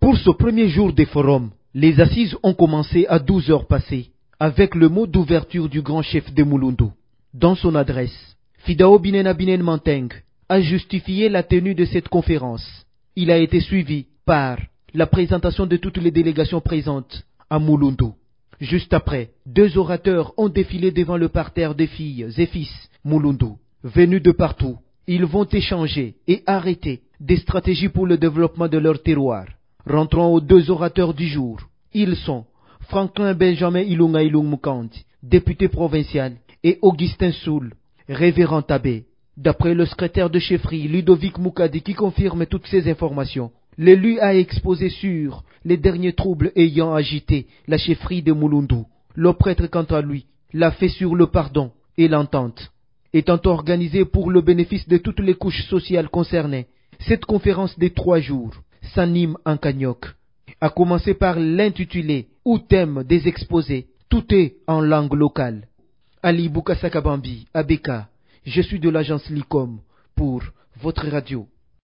Pour ce premier jour des forums, les assises ont commencé à 12 heures passées, avec le mot d'ouverture du grand chef de Mulundu. Dans son adresse, Fidao Binena Binen Manteng a justifié la tenue de cette conférence. Il a été suivi par la présentation de toutes les délégations présentes à Mulundu. Juste après, 2 orateurs ont défilé devant le parterre des filles et fils Mulundu. Venus de partout, ils vont échanger et arrêter des stratégies pour le développement de leur terroir. Rentrons aux 2 orateurs du jour. Ils sont Franklin Benjamin Ilunga Ilung Mukanti, député provincial, et Augustin Soul, révérend abbé. D'après le secrétaire de chefferie Ludovic Mukadi qui confirme toutes ces informations, l'élu a exposé sur les derniers troubles ayant agité la chefferie de Mulundu. Le prêtre, quant à lui, l'a fait sur le pardon et l'entente. Étant organisée pour le bénéfice de toutes les couches sociales concernées, cette conférence de 3 jours s'anime en Kanyok. À commencer par l'intitulé ou thème des exposés, tout est en langue locale. Ali Boukassa Kabambi, Abeka, je suis de l'agence Licom pour votre radio.